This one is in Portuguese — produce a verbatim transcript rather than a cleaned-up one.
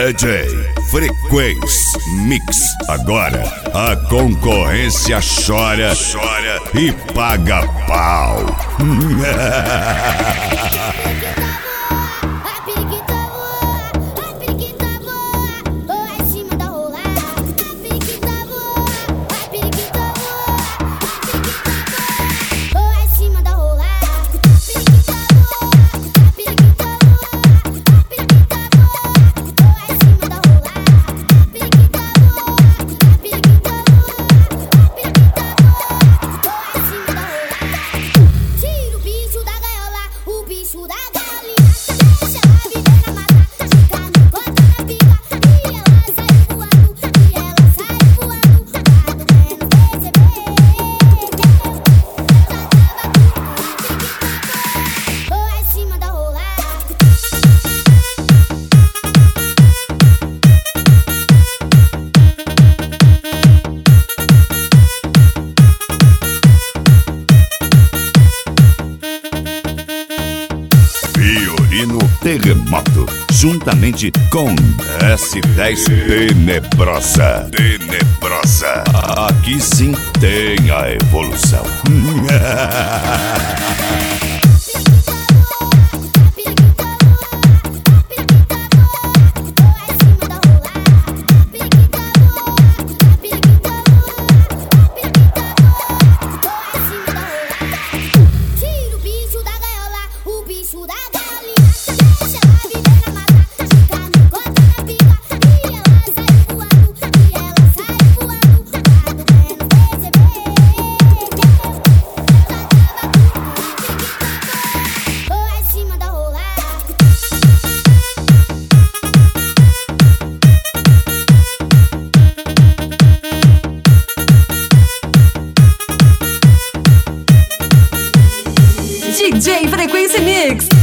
D J Frequência Mix. Agora a concorrência chora, chora e paga pau. Fiorino Terremoto, juntamente com S dez Tenebrosa. Tenebrosa. Aqui sim tem a evolução. D J Frequência Mix.